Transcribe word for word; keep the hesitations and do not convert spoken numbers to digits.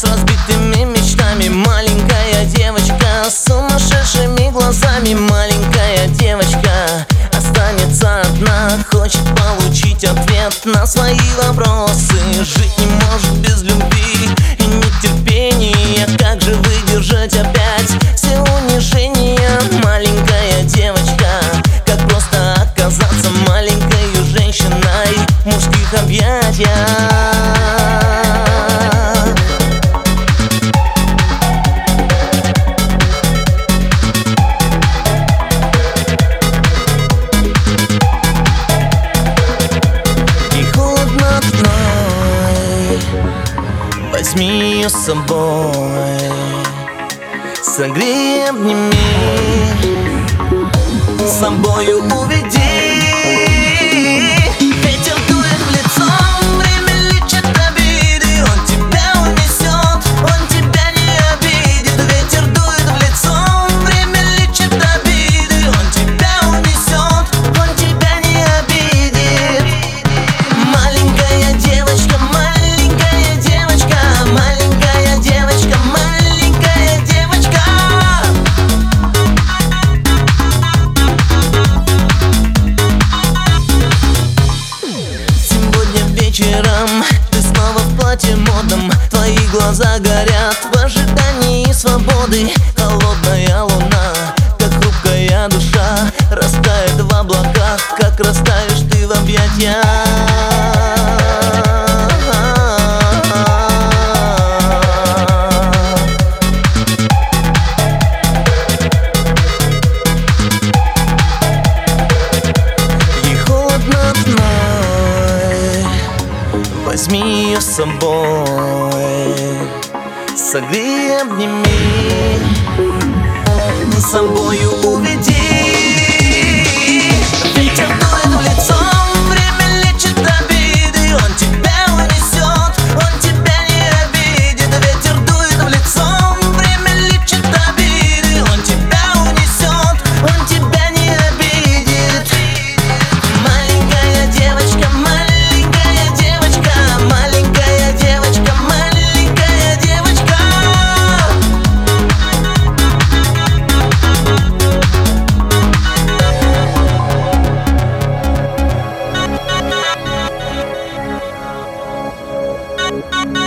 с разбитыми мечтами. Маленькая девочка с сумасшедшими глазами. Маленькая девочка останется одна, хочет получить ответ на свои вопросы. Жить не может без любви и нетерпения. Как же выдержать опять все унижения? Маленькая девочка, как просто оказаться маленькой женщиной в мужских объятиях. Возьми ее с собой, согрей, обними, с собою уведи. Ветер дует в лицо, время лечит обиды. Он тебя унесет, он тебя не обидит. Ветер дует в лицо, время лечит обиды. Он тебя унесет, он тебя не обидит. Маленькая девочка, маленькая девочка, маленькая девочка, маленькая девочка. Сегодня вечером ты снова в платье модном. Твои глаза горят в ожидании свободы. Холодная луна, как хрупкая душа, растает в облаках, как растаешь ты в объятиях. Возьми ее с собой, согрей, обними, с собою уведи. Ветер дует в лицо, время лечит обиды. Он тебя унесет, он тебя не обидит. Ветер дует в лицо, время лечит обиды. Он тебя унесет, он тебя не обидит. Маленькая девочка, маленькая девочка, маленькая девочка, маленькая девочка. We'll be right back.